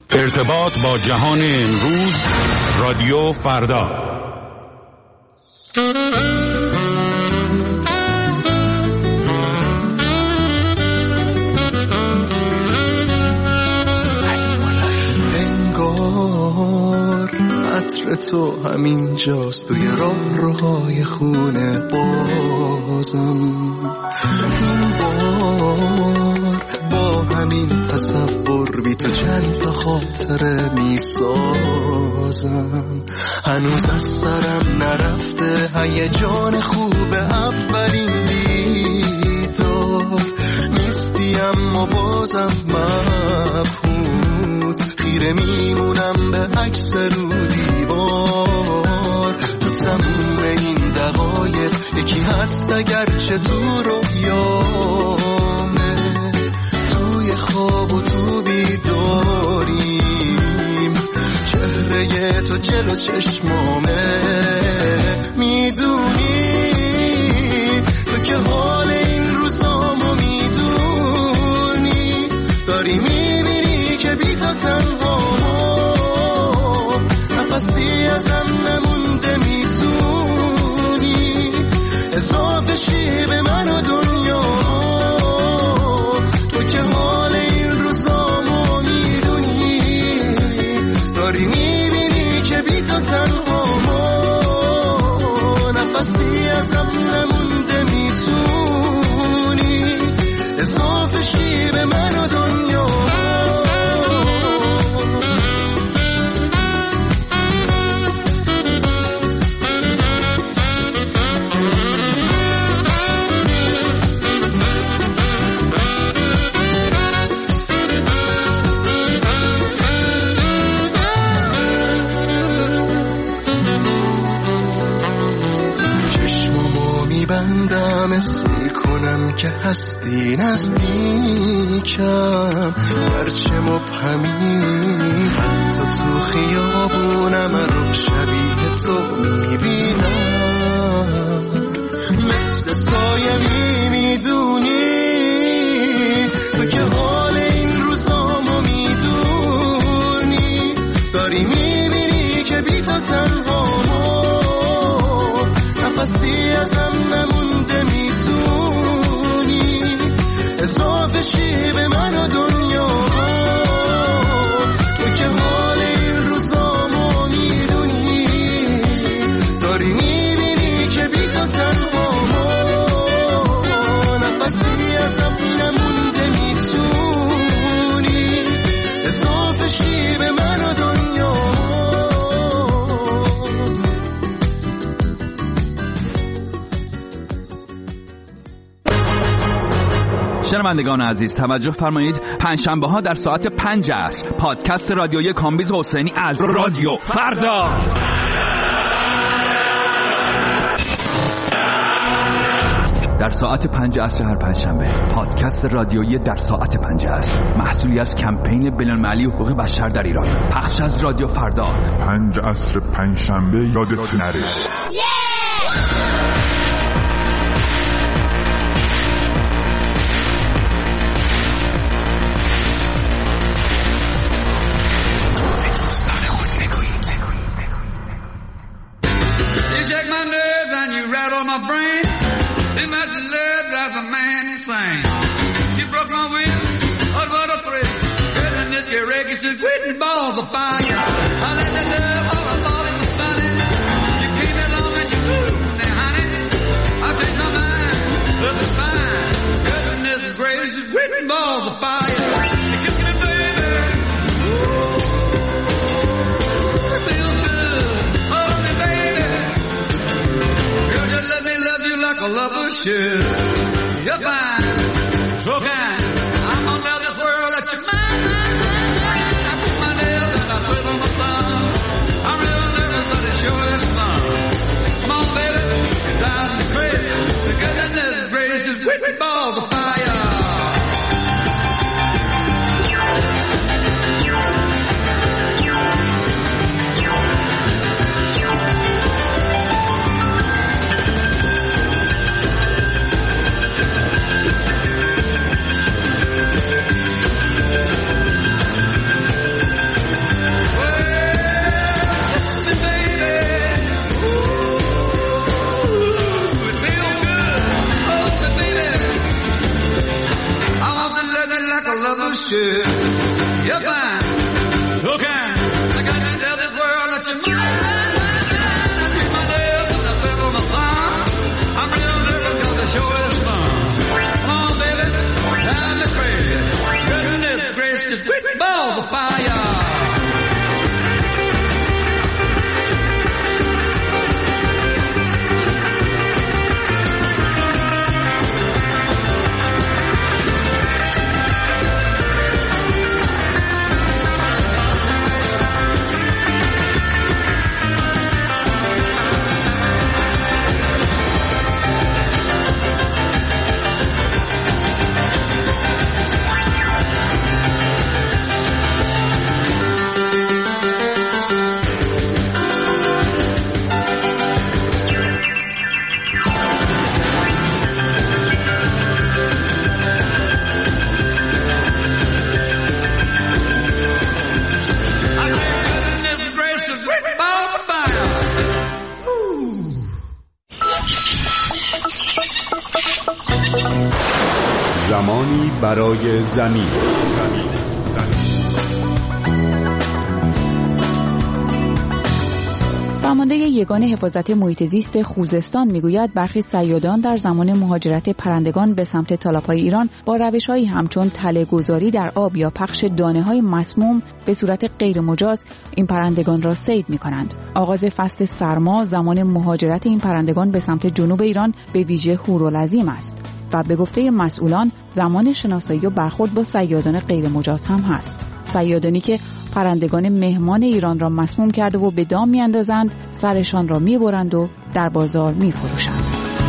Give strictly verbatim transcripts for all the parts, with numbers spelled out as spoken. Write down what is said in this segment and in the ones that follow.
ارتباط با جهان امروز، رادیو فردا. انگار عطر تو همین جاست توی راه روهای خونه بازم. این بار با همین تصور بی تو چند تا خاطره می سازم. هنوز از سرم نرفته هیجان خوب اولین دیدار. نیستی اما بازم مبهوت، خیره میمونم به عکس رو دیوار. تو تموم این دقایق یکی هست اگرچه تو رویامه، توی خواب و تو بیداریم، چهره تو جلو چشمامه. میدونی تو که حال این روزامو میدونی، داری میبینی که بی تو تنها نفسی ازم نمونده. میتونی اضافه شی به من و دنیا، تو که حال این روزامو میدونی، داری میبینی که بی تو تنها نفسی ازم نمونده. میتونی اضافه شی به من و دنیا. بندم اسم میکنم که هستی نزدیکم، هرچه مبهمی حتی تو خیابونم رو شبیه تو میبینم. مثل سایه میدونی تو که حال این روزامو میدونی، داری میبینی که بی تو تنها نفسی ازم نمونده. میتونی اضافه چی به من و دنیا، تو که حال این روزامو میدونی، داری میبینی که بی تو تنها نفسی ازم نمونده. میتونی اضافه چی به من و دنیا. شنوندگان عزیز توجه فرمایید، پنجشنبه ها در ساعت پنج عصر پادکست رادیویی کامبیز حسینی از رادیو فردا. در ساعت پنج عصر هر پنجشنبه پادکست رادیویی در ساعت پنج عصر، محصولی از کمپین بین‌المللی حقوق بشر در ایران، پخش از رادیو فردا. پنج عصر پنجشنبه یادت نره. My brain, it might love drives a man insane. You broke my will, oh what a thrill. Goodness, your wreckage is quitting balls of fire. I let the love, all I thought it was funny. You came along and you moved, now honey, I changed my mind, love is fine. Goodness gracious, quitting balls of fire. You kiss me, baby, ooh, it feels good, hold me, baby. Let me love you like a lover should. You're fine, so kind. I'm gonna love this world that you're mine. I took my nails and I put on my thumb. I'm real nervous, but it sure is fun. Come on, baby, it drives me crazy. The goodness gracious, with me balls of fire. You're fine, so kind. I got to tell this world that you're mine. I treat my love with a flip of my thumb. I'm real nervous because the show is fun. Come on, baby, time is crazy. Goodness gracious, quick balls of fire. زمانی برای زمین. فرمانده یگان حفاظت محیط زیست خوزستان میگوید برخی صیادان در زمان مهاجرت پرندگان به سمت تالاپای ایران با روش‌هایی همچون تله‌گذاری در آب یا پخش دانه‌های مسموم به صورت غیر مجاز این پرندگان را صید می‌کنند. آغاز فصل سرما زمان مهاجرت این پرندگان به سمت جنوب ایران به ویژه هورالعظیم است و به گفته مسئولان زمان شناسایی و برخورد با صیادان غیر مجاز هم هست. صیادانی که پرندگان مهمان ایران را مسموم کرده و به دام می‌اندازند، سرشان را می‌برند و در بازار می‌فروشند.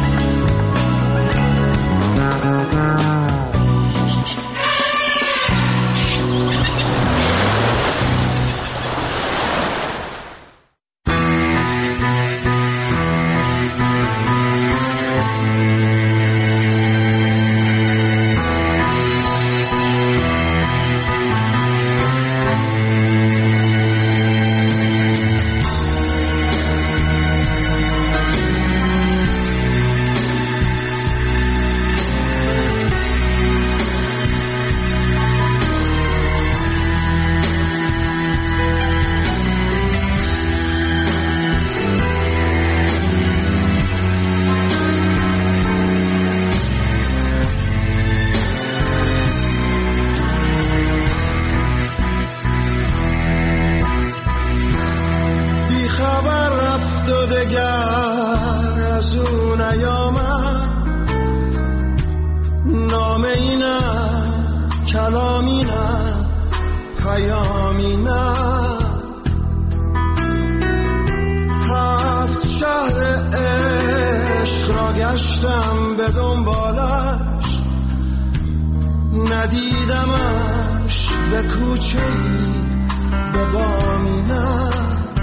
ندیدمش به کوچه‌ای به بامی نه،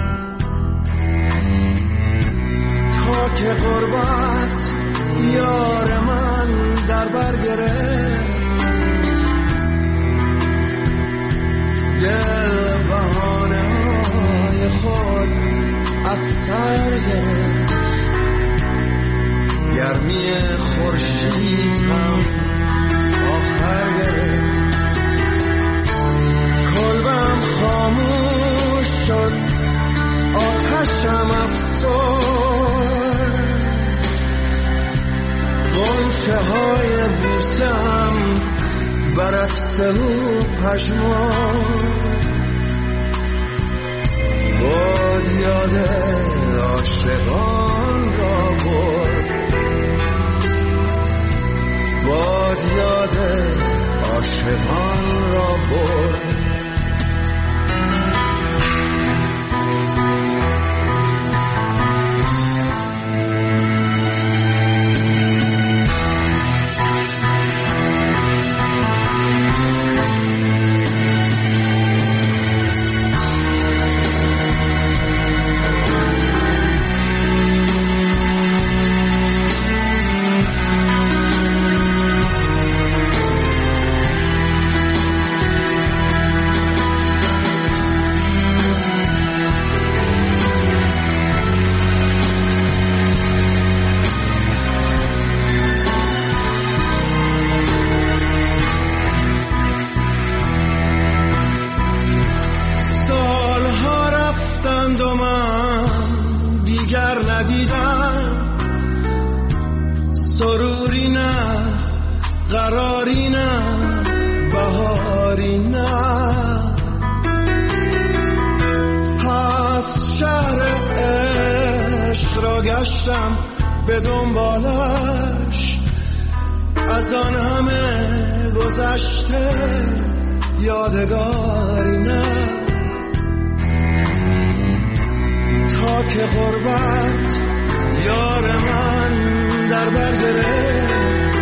تا که غربت یار من در بر گرفت، دل بهانه های خود از سر گرفت، گرمی خورشید هم آخر گرفت، کلبم خاموش شد آتشم افسون، غنچه های بوسم برعکس او پشمان، باد یاد عاشقان را برد، باد یاد عاشقان را برد. قراری نه بهاری نه، هفت شهر عشق را گشتم به دنبالش، از آن همه گذشته یادگاری نه، تا که غربت یار من در بر گرفت،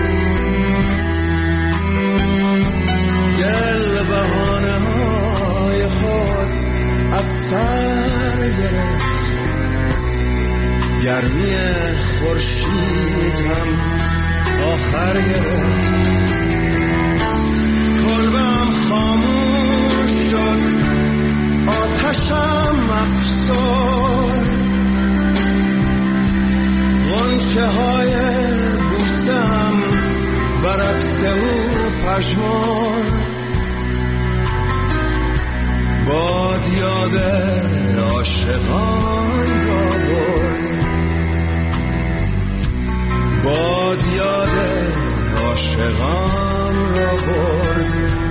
دل بهانه های خود از سر گرفت، گرمی خورشید هم آخر گرفت، کلبم خاموش شد آتشم افسرد، غنچه های بوسه هم برعکس او پژمرد، باد یاد عاشقان را برد، باد یاد عاشقان را برد،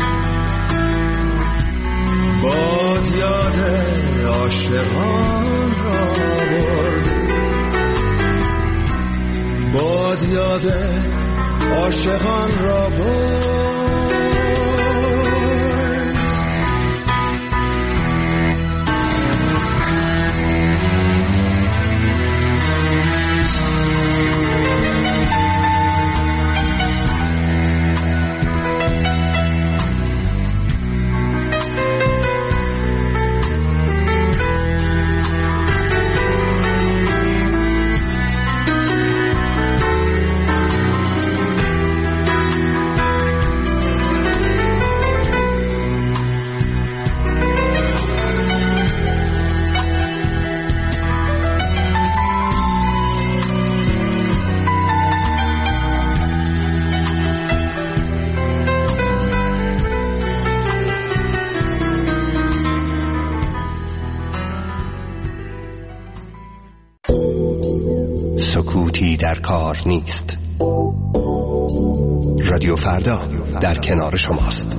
باد یاد عاشقان را برد، باد یاد عاشقان را برد. سکوتی در کار نیست. رادیو فردا در کنار شماست.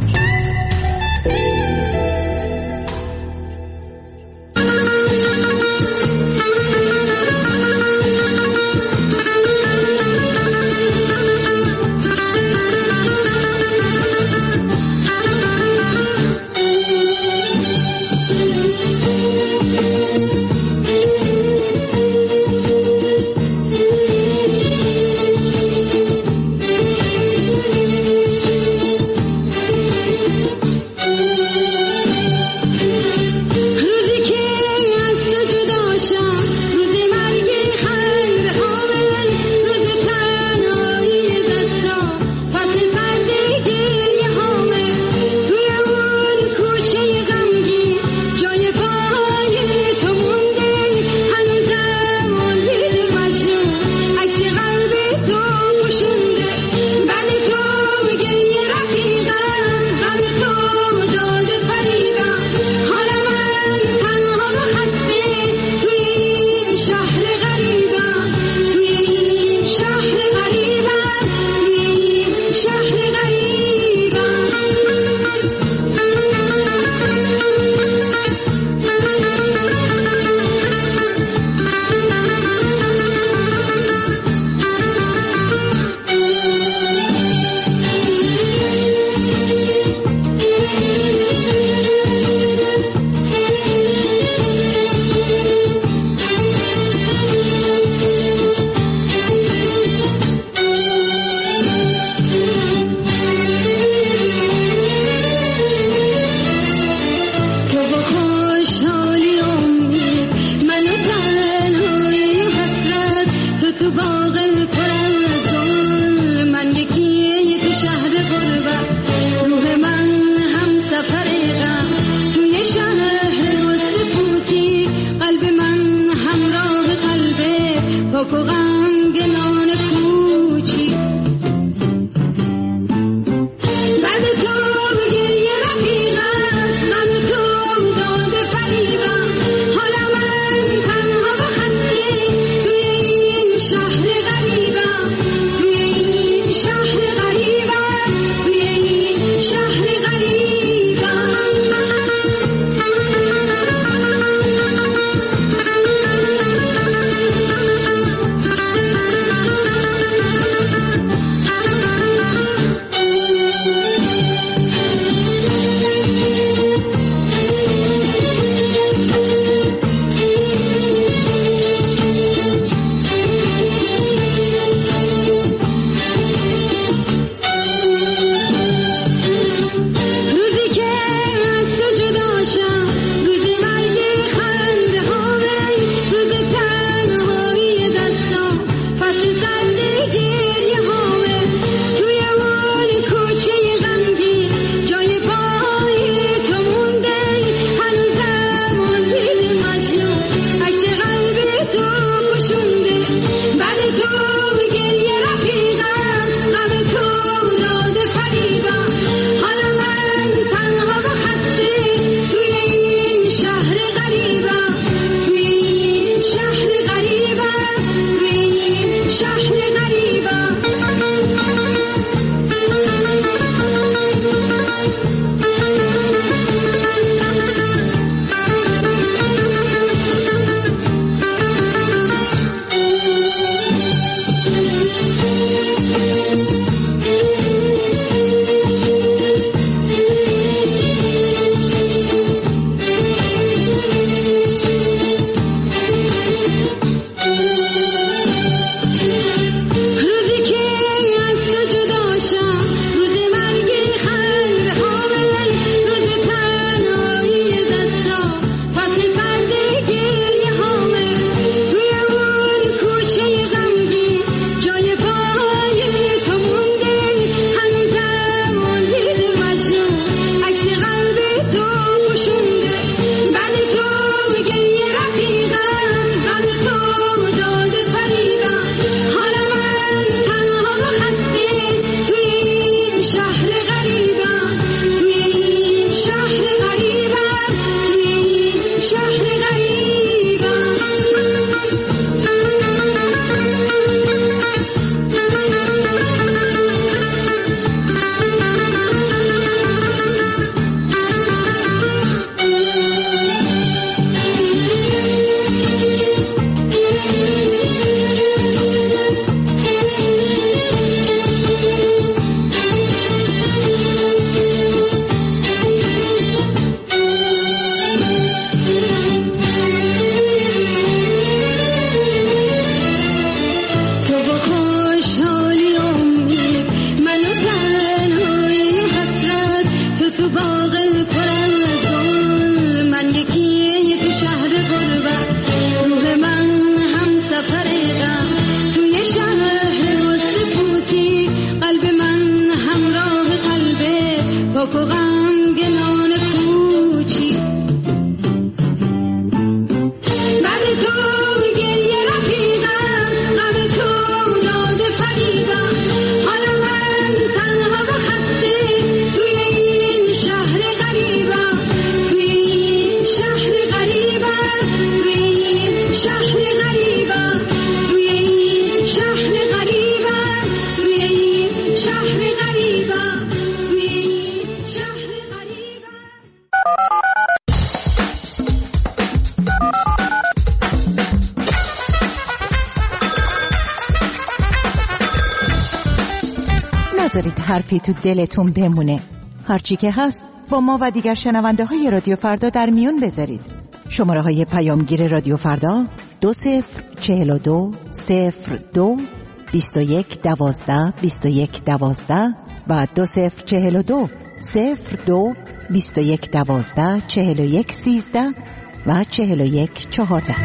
حرفی تو دلتون بمونه. هرچی که هست با ما و دیگر شنونده های رادیو فردا در میون بذارید. شماره های پیامگیر رادیو فردا دو صفر چهل و دو صفر دو بیست و یک دوازده بیست و یک دوازده و دو صفر چهل و دو صفر دو بیست و یک دوازده چهل و یک سیزده و چهل و یک چهارده.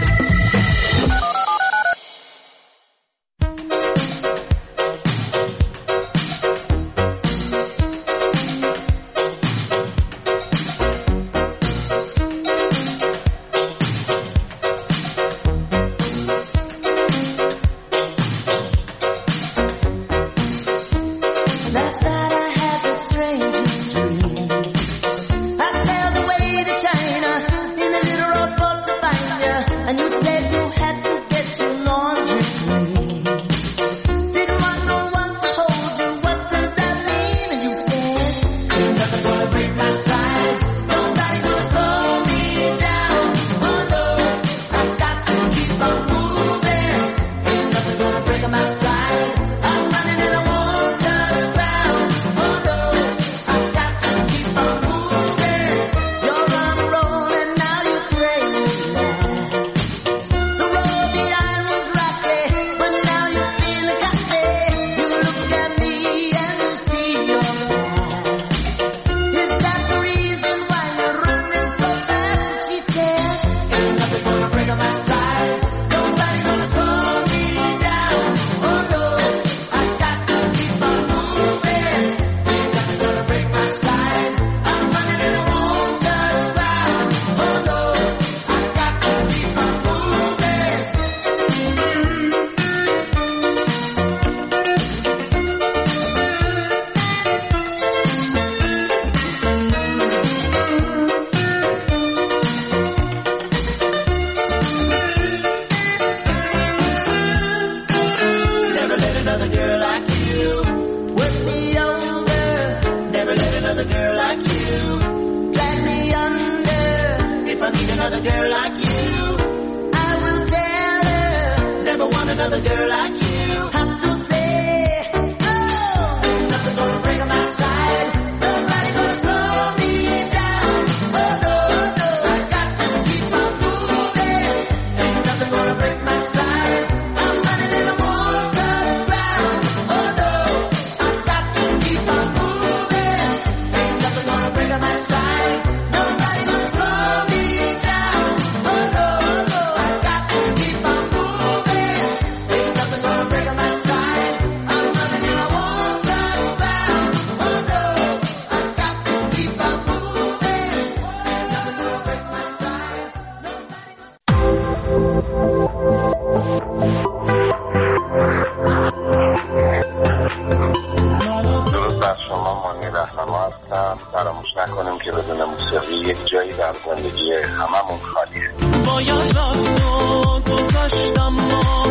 فراموش نکنیم که بدون موسیقی یک جایی در زندگی هممون خالیه. باید رفت و گذاشتم ما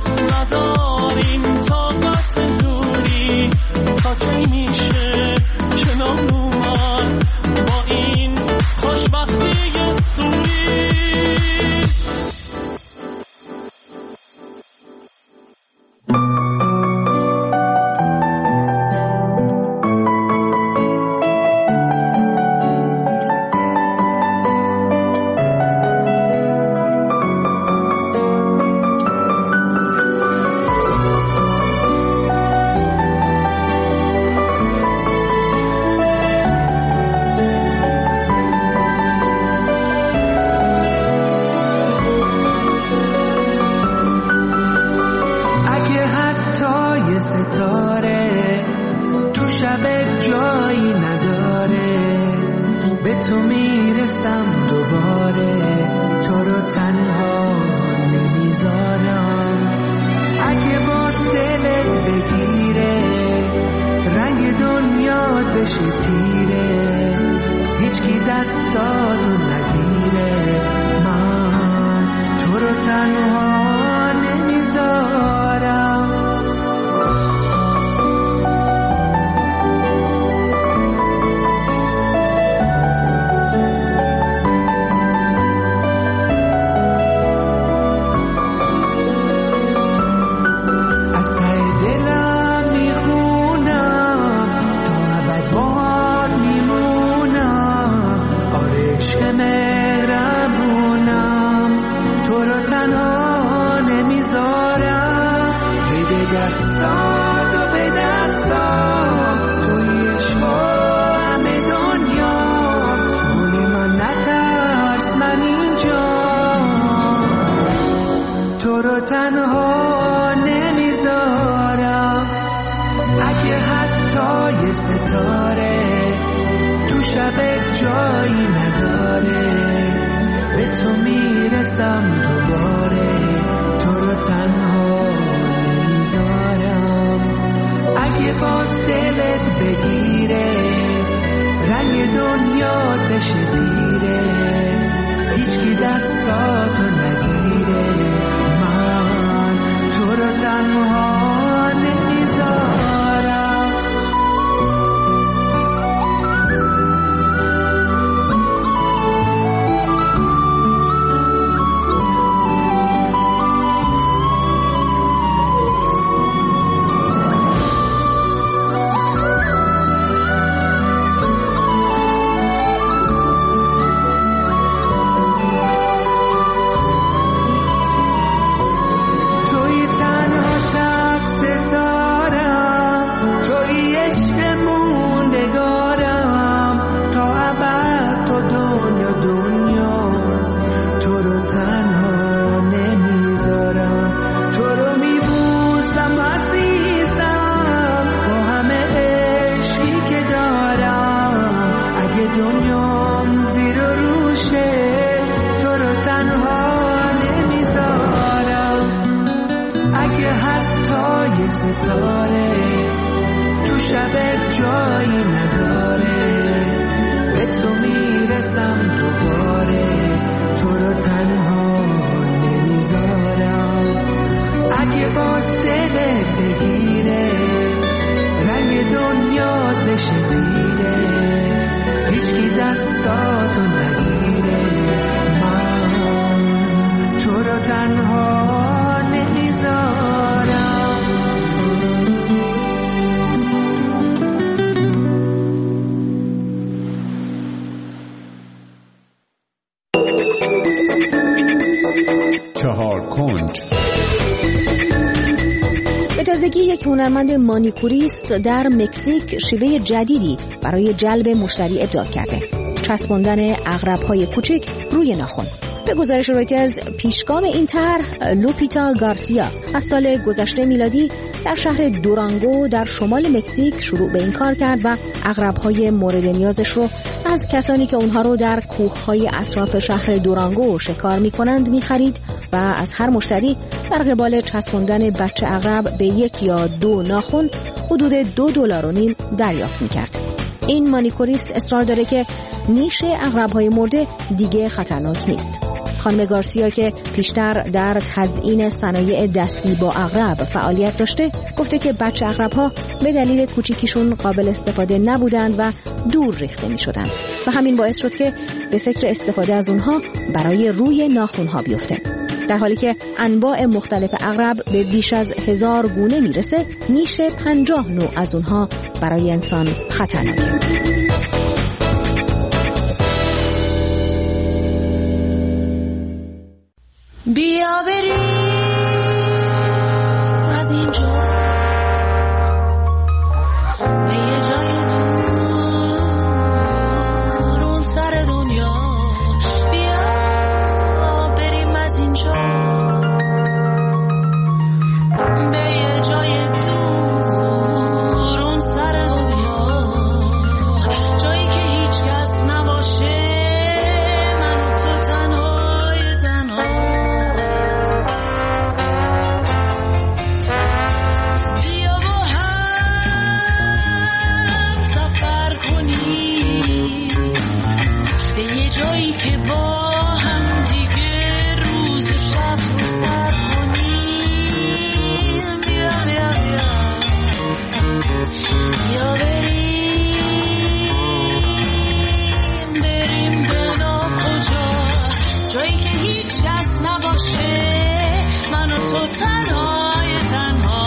نداریم طاقت دوری تا کی میشه کنار اومد با این خوشبختی سوری. عشق مهربونم، تو رو تنها نمیذارم. بده دستات و به دستام، توی عشقا همه دنیا. گل من نترس، من اینجا، تو رو تنها نمیذارم. اگه حتی یه ستاره تو شب جایی نداره، به تو میرسم دوباره، تو رو تنها نمیذارم. اگه باز دلت بگیره، رنگ دنیا بشه تیره، هیچکی دستاتو نگیره، من تو رو تنها نمیذارم. هنرمند مانیکوریست در مکزیک شیوه جدیدی برای جلب مشتری ابداع کرده: چسباندن عقرب‌های کوچک روی ناخن. به گزارش رویترز، پیشگام این طرح لوپیتا گارسیا از سال گذشته میلادی در شهر دورانگو در شمال مکزیک شروع به این کار کرد و عقرب‌های مورد نیازش رو از کسانی که اونها رو در کوه‌های اطراف شهر دورانگو شکار می‌کنند می‌خرید و از هر مشتری در قبال چسباندن بچه عقرب به یک یا دو ناخن حدود دو دلار و نیم دریافت می‌کرد. این مانیکوریست اصرار داره که نیش عقرب‌های مرده دیگه خطرناک نیست. خانم گارسیا که پیشتر در تزیین صنایع دستی با عقرب فعالیت داشته، گفته که بچه عقرب‌ها به دلیل کوچیکیشون قابل استفاده نبودند و دور ریخته می‌شدند و همین باعث شد که به فکر استفاده از اونها برای روی ناخن‌ها بیفته. در حالی که انواع مختلف عقرب به بیش از هزار گونه میرسه، نیش پنجاه نوع از اونها برای انسان خطرناکه. بیا بریم از اینجا به یه جای دور اون سر دنیا. بیا بریم از اینجا به یه جای دور اون سر دنیا، جایی که هیچ کس نباشه، من و تو تنهای تنها. جایی که با هم دیگه روز و شب رو سر کنیم. بیا بیا بیا بیا بریم بریم به ناکجا، جایی که هیچ کس نباشه، من و تو تنهای تنها.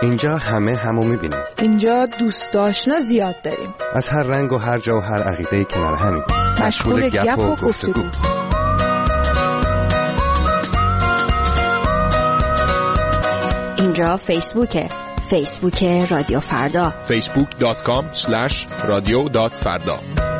اینجا همه همو میبینیم. اینجا دوست آشنا زیاد داریم. از هر رنگ و هر جا و هر عقیده‌ای کنار همیم. مشغول گپ و گفتگو. اینجا فیسبوکه. فیسبوک رادیو فردا. فیسبوک دات کام اسلش رادیو دات فردا.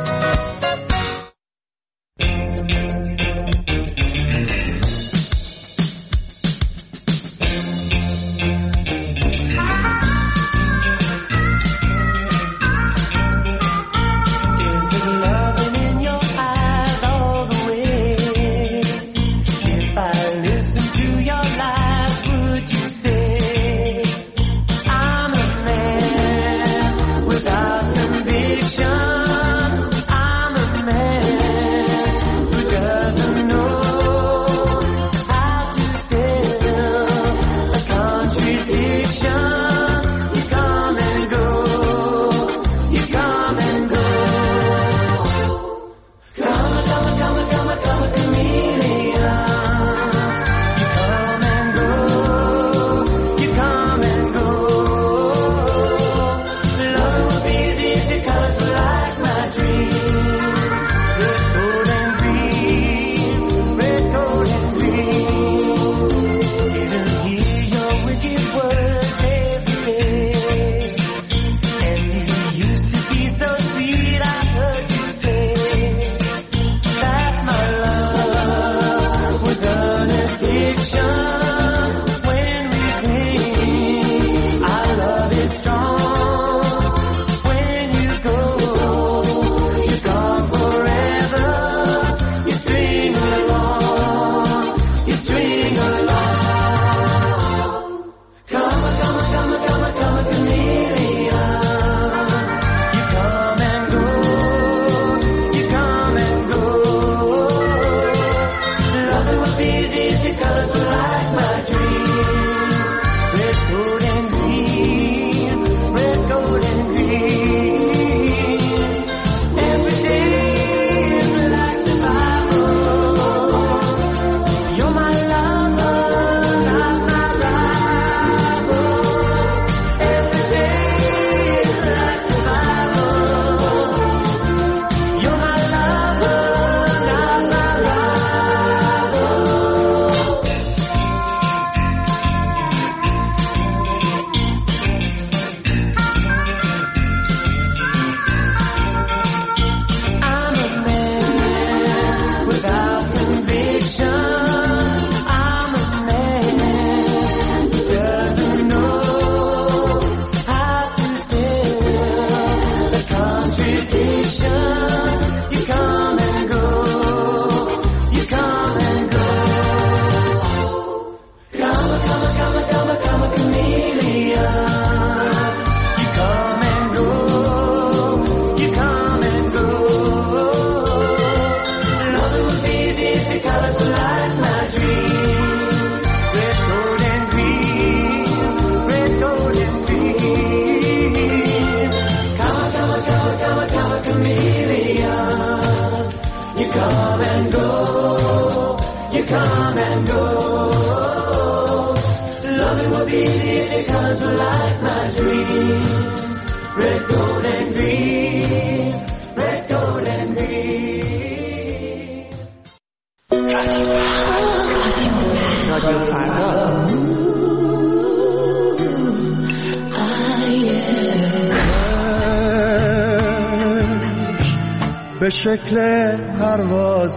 به شکل پرواز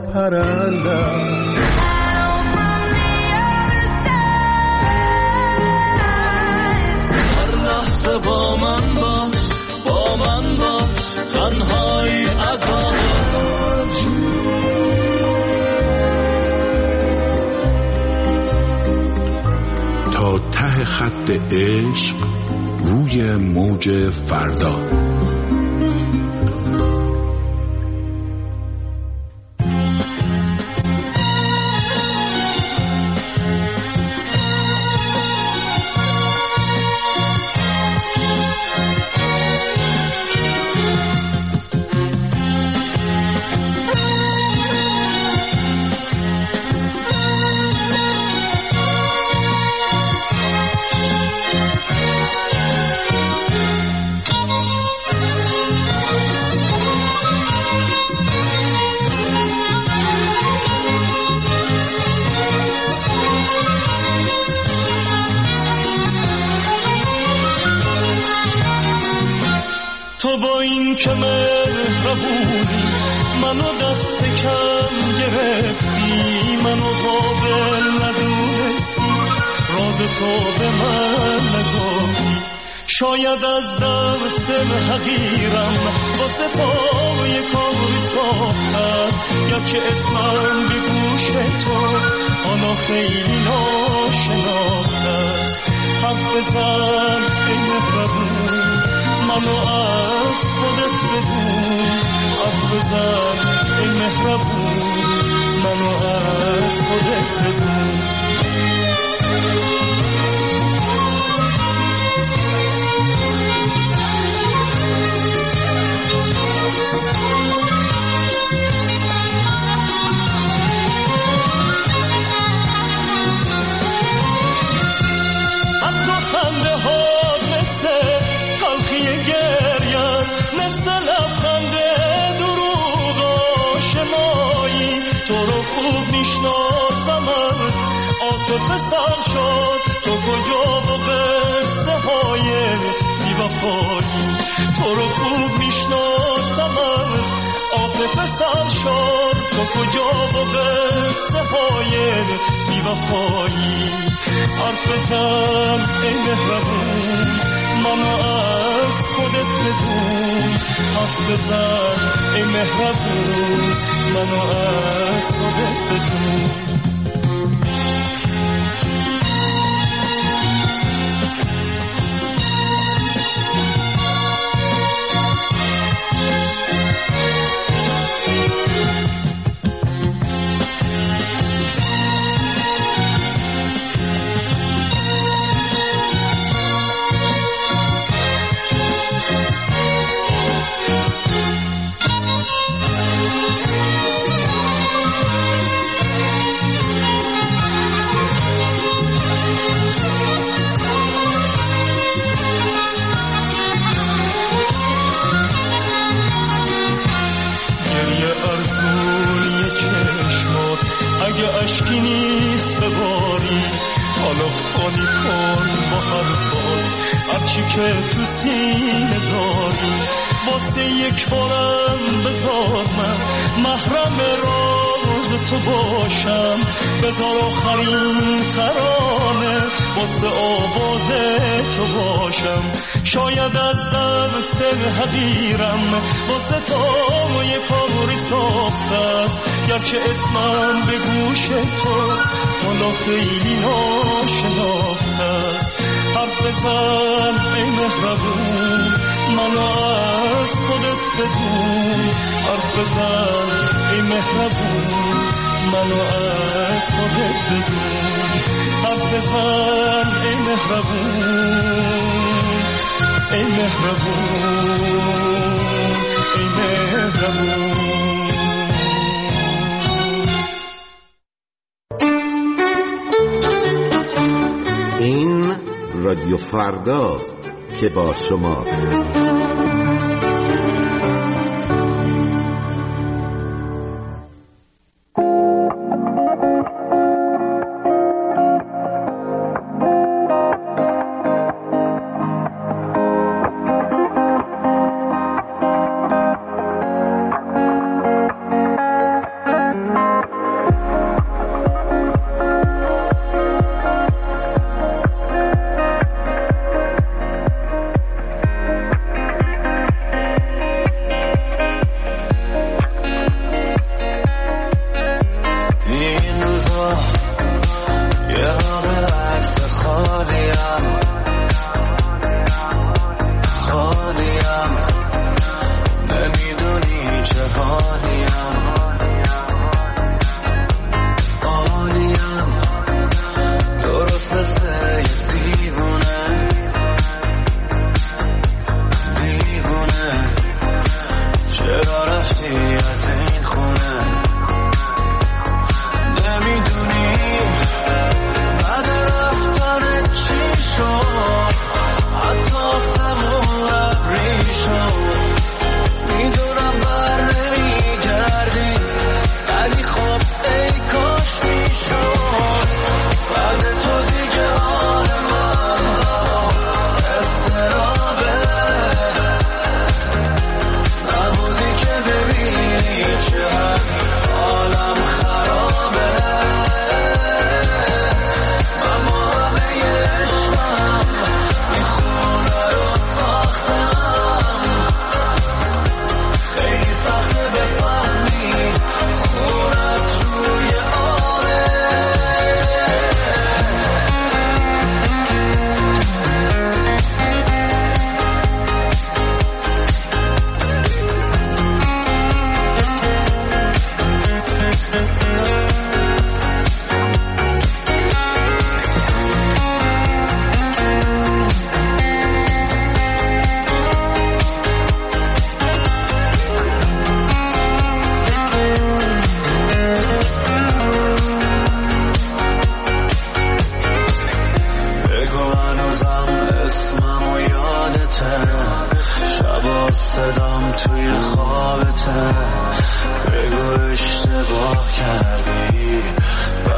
پرنده هر لحظه با من باش، با من باش، تنهایی عذاب تا ته خط عشق روی موج فردا. این که مهربونی منو دست کم گرفتی، منو قابل ندونستی، راز تو به من نگفتی. شاید از دست حقیرم واسه تو یه کاری ساخت است، گرچه اسمم به گوش تو آنا خیلی ناشناخت است. حرف بزن ای مهربون منو از خودت بدون، حرف بزن ای مهربون منو از خودت بدون. عاطفه سر شد تو کجا با قصه های بی‌وفایی، تو رو خوب میشناسم از عاطفه سر شد تو کجا با قصه های بی‌وفایی. حرف بزن ای مهربون منو از خودت بدون، حرف بزن ای مهربون منو از خودت بدون. اشکی نیست بباری حالا خالی کن با حرفات هرچی که تو سینه داری. واسه یک بارم بذار من محرم راز تو باشم، بذار آخرین ترانه واسه آواز تو باشم. شاید از دست حقیرم واسه تو یه کاری ساخت است، گرچه اسمم به گوش تو حالا خیلی ناشناخت است. حرف بزن ای مهربون منو از خودت بدون، حرف بزن ای مهربون منو از خودت بدون. حرف بزن ای مهربون ای مهربون ای مهربون. این رادیو فرداست که با شماست. میدونم بر نمیگردی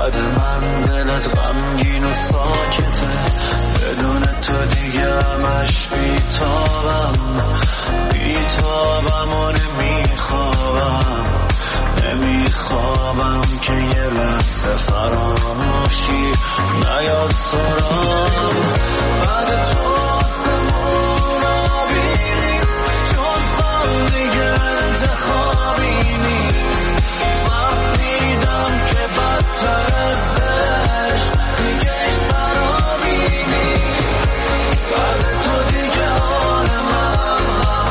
بعد من دلت غمگین و ساکته، بدون تو دیگه همش بیتابم بیتابم و نمیخوابم نمیخوابم که یه لحظه فراموشی نیاد سرام. بعد تو آسمون آبی نیست، جز غم دیگه انتخابی نیست. فهمیدم که بدتر از عشق دیگه این فرابی نیست. بعد تو دیگه حال من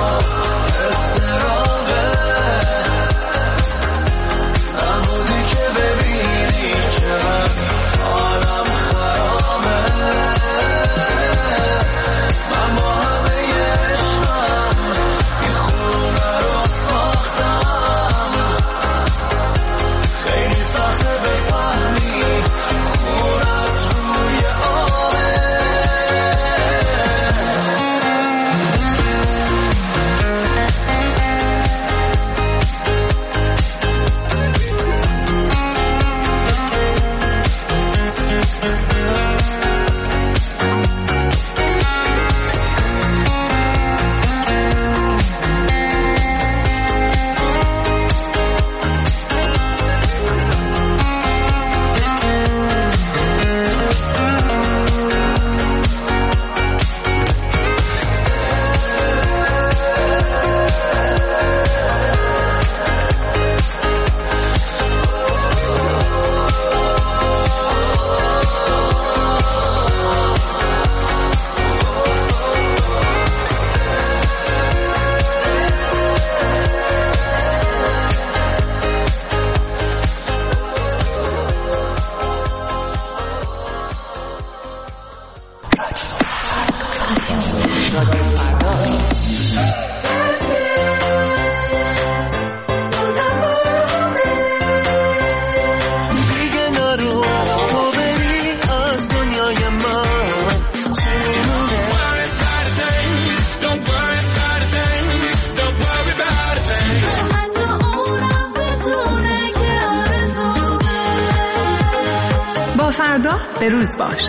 استرابه، نبودی که ببینی چقدر حالم خرابه. من با همه عشقم این خونه رو ساختم، خیلی سخته بفهمی خونت روی آبه. فردا به روز باش.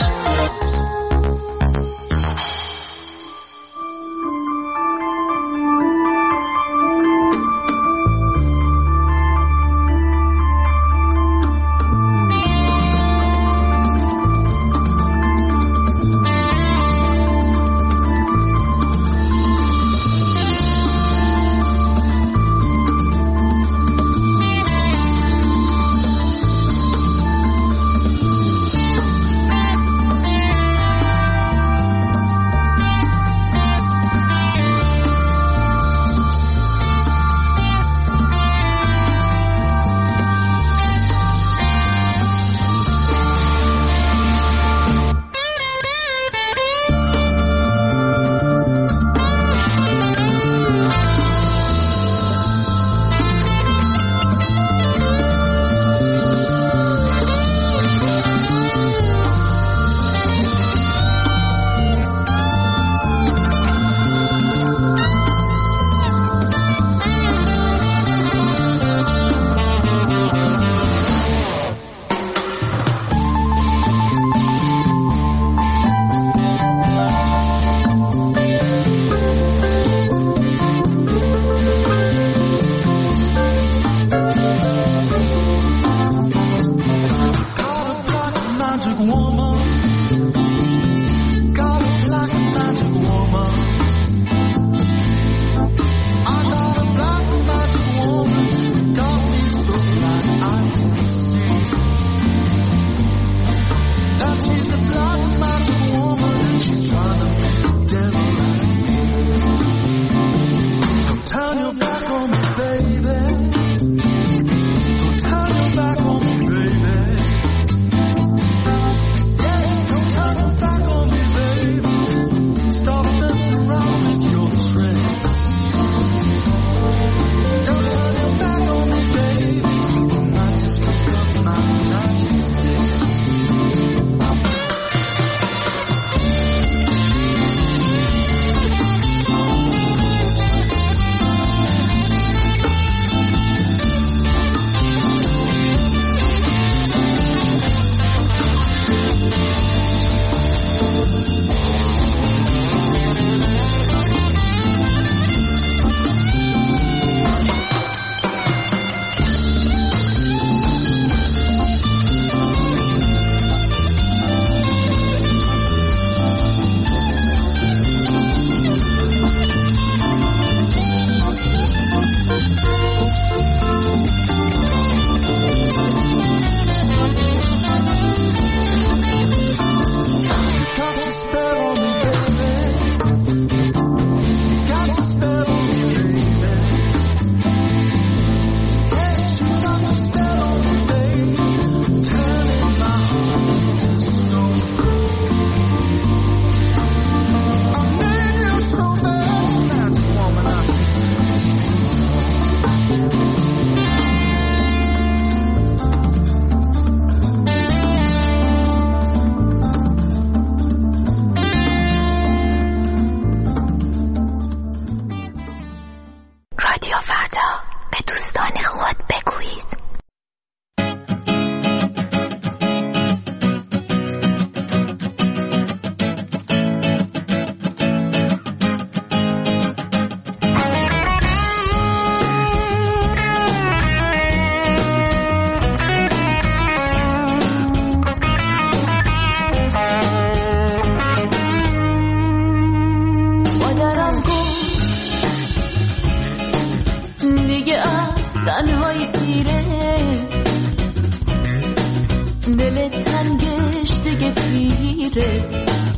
دیره،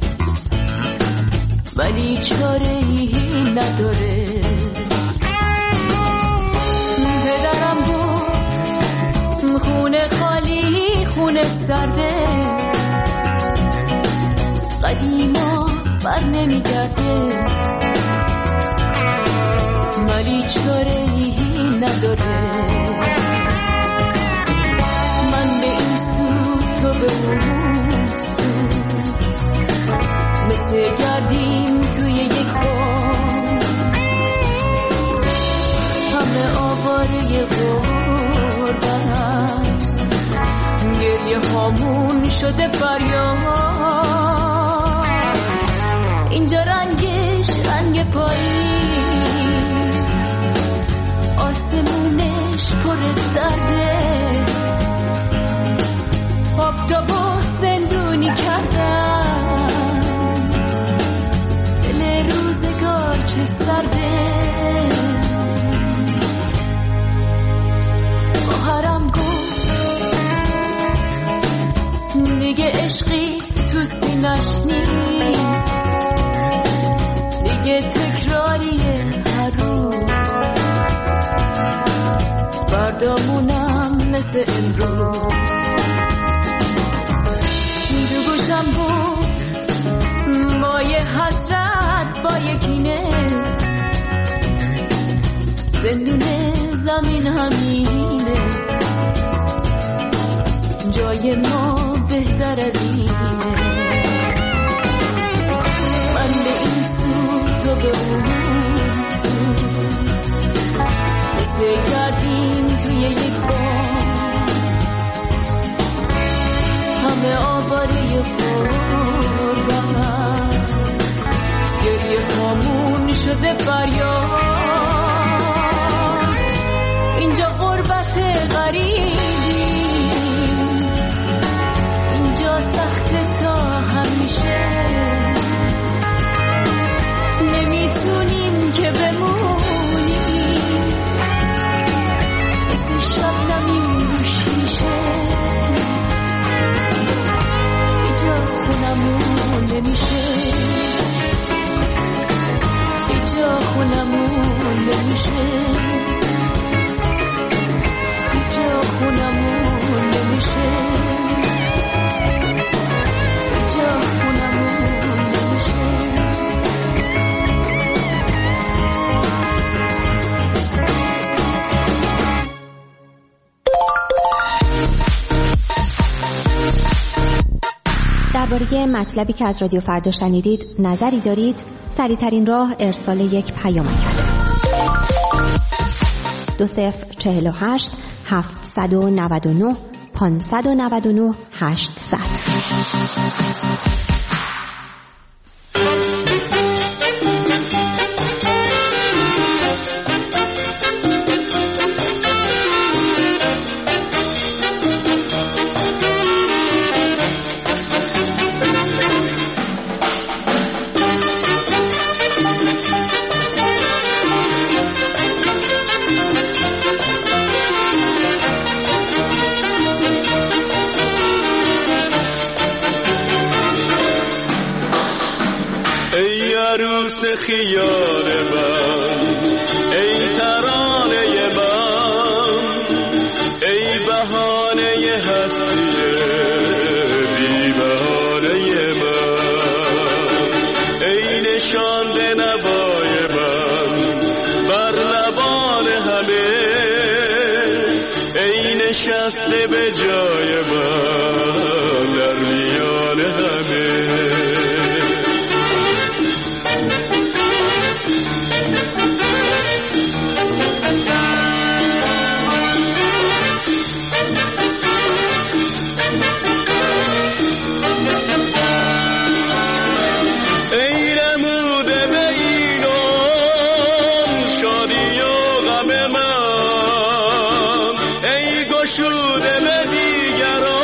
ولی چاره ای نداره. پدرم بود خونه خالی خونه سرده، قدیما بر نمیگرده، ولی چاره ای نداره. من به این سو تو به اون سو، مثل گردیم توی یک بام، همه آواره غربت، گریه هامون شده فریاد. اینجا رنگش رنگ پاییز، آسمونش پر درده، آفتابو زندونی کردن، دل روزگار چه سرده. خواهرم گفت دیگه عشقی تو سینش نیست، دیگه تکراریه هر روز، فردامونم مثل امروز. دو گوشم بود با یه حسرت با یه کینه، زندون زمین همینه، جای ما بهتر از اینه. من به این سو تو به اون سو، مثل گردیم توی یک بام، همه آواره غربت، گریه هامون شده فریاد. اینجا غربت غریبی، اینجا سخت تا همیشه، نمیتونیم که بمونیم، مثل شبنمیم رو شیشه. اینجا خونمون نمیشه، اینجا خونمون نمیشه، اینجا خونمون نمیشه، اینجا خونمون نمیشه. درباره مطلبی که از رادیو فردا شنیدید نظری دارید؟ سریع‌ترین راه ارسال یک پیامک است. دو صفر چهل و هشت هفتصد و نود و نه پانصد و نود و نه هشتصد. خیال من، ای ترانه من، ای بهانه هستی بی بهانه من، ای نشانده نوای من بر لبان همه، ای نشسته به جای من در میان همه. شده به دیگران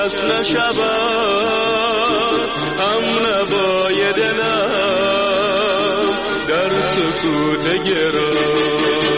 کس نشود هم نوای دلم در سکوت گران.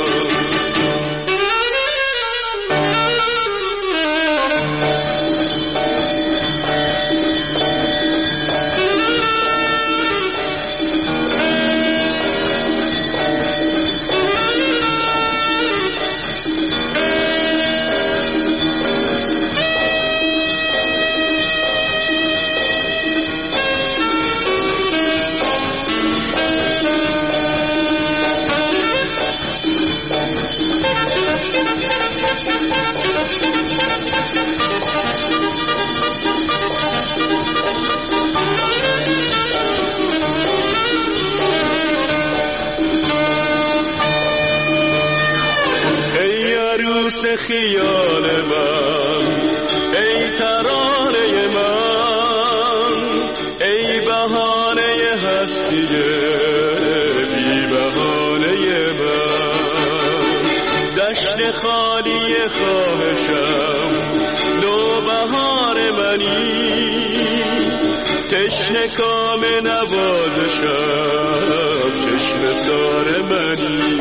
خیال من ای ترانه من ای بهانه هستی بی بهانه من، دشت خالی خواهشم نو بهار منی، تشنه کام نوازشم چشم سار منی.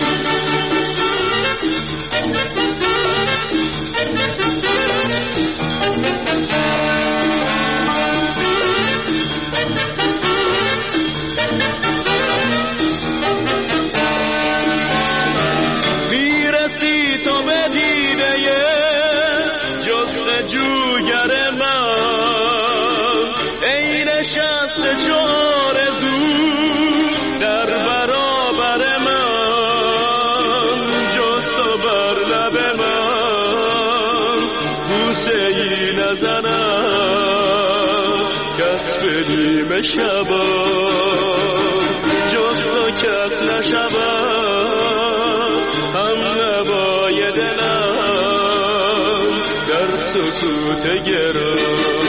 بدیم شبا جز تو کس نشود هم نوای دلم در سکوت گران.